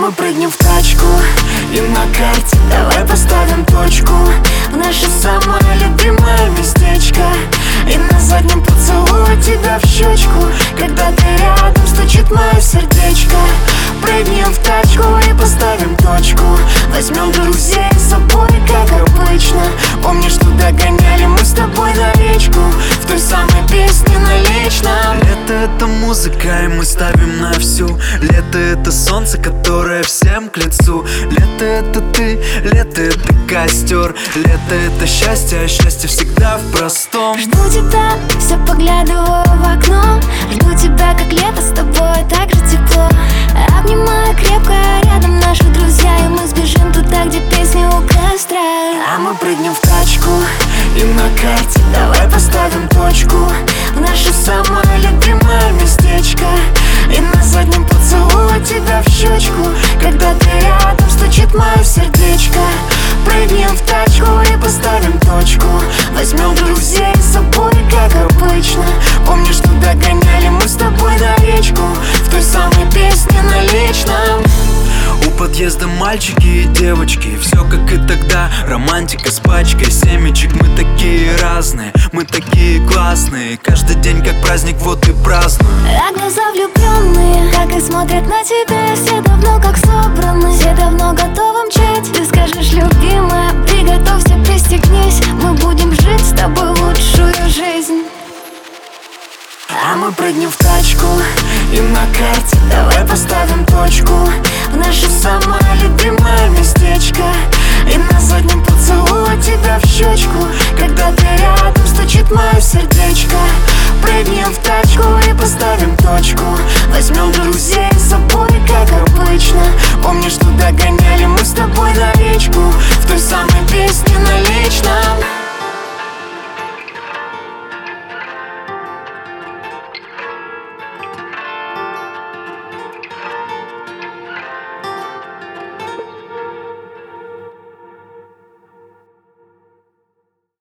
мы прыгнем в тачку, и на карте давай поставим точку в наше самое любимое местечко. И на заднем поцелую тебя в щечку, когда ты рядом, стучит мое сердечко. Прыгнем в тачку и поставим точку, возьмем друзей с собой, как обычно. Помнишь, туда гоняли мы с тобой на речку, в той самой песне на личном. Лето — это музыка, и мы ставим на всю. Лето — это солнце, которое всем к лицу. Лето — это ты, лето — это костер. Лето — это счастье, а счастье всегда в простом. Жду тебя, все поглядываю в окно. Жду тебя, как лето, с тобой так же тепло. Обнимаю крепко, рядом наши друзья, и мы сбежим туда, где песни у костра. А мы прыгнем в тачку, и на карте давай поставим точку в наше самое любимое местечко. И на заднем поцелую тебя в щечку, когда ты рядом, стучит мое сердечко. Прыгнем в тачку и поставим точку, возьмем друзей с собой, как обычно. Помнишь, туда гоняли мы с тобой на речку, в той самой песне на личном. У подъезда мальчики и девочки, все как и тогда. Романтика с пачкой семечек. Мы такие разные, мы такие классные. Каждый день как праздник, вот и празднуем. А глаза влюбленные, как и смотрят на тебя. Все давно как собраны, все давно готовы мчать. Ты скажешь, любимая, приготовься, пристегнись. Мы будем жить с тобой лучшую жизнь. А мы прыгнем в тачку, и на карте давай поставим точку в наше самое любимое местечко. И на